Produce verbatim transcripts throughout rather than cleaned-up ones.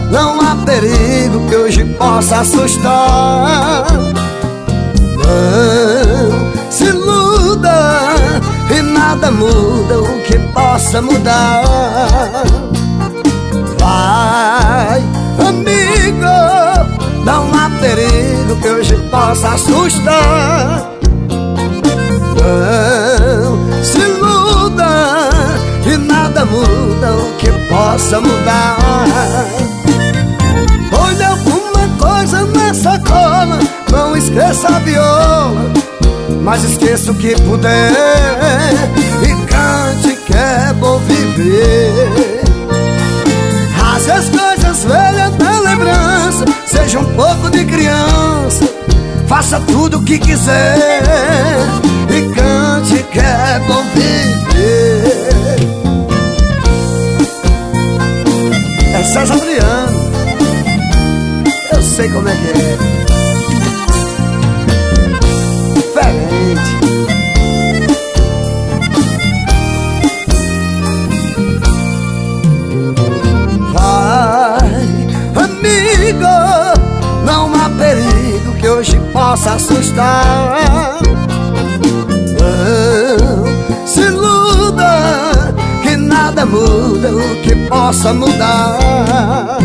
não há perigo que hoje possa assustar. Não se iluda e nada muda o que possa mudar. Vai, amigo, não há perigo que hoje possa assustar. Não se iluda e nada muda o que possa mudar. Olha alguma coisa na sacola, não esqueça a viola, mas esqueça o que puder e cante que é bom viver. Rasgue as coisas velhas da lembrança, seja um pouco de criança, faça tudo o que quiser e cante que é bom viver. É César Adriano, eu sei como é que é. Diferente. Vai, amigo, não há perigo que hoje possa assustar. Não se iluda que nada muda o que possa mudar.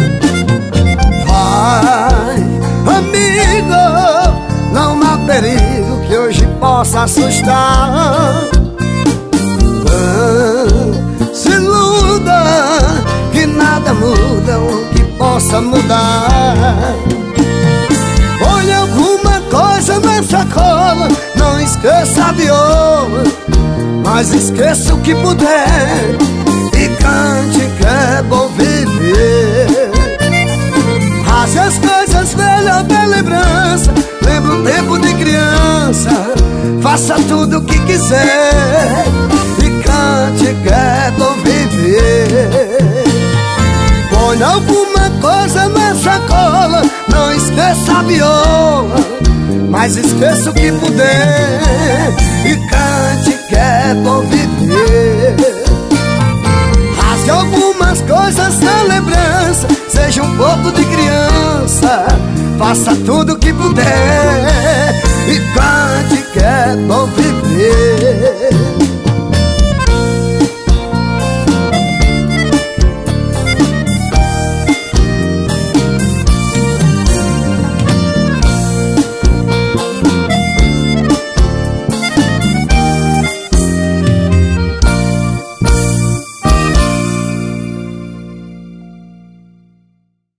Vai, amigo, não há perigo que hoje possa assustar. Não se iluda que nada muda o que possa mudar. Olha alguma coisa na sacola, não esqueça a viola, mas esqueça o que puder e cante que é bom viver. Rasgue as coisas velhas da lembrança, lembra o tempo de criança, faça tudo o que quiser e cante que é bom viver. Põe alguma coisa na sacola, não esqueça a viola, mas esqueça o que puder e cante que é bom viver. Rasgue algumas coisas na lembrança, seja um pouco de criança, faça tudo o que puder e cante que é bom viver.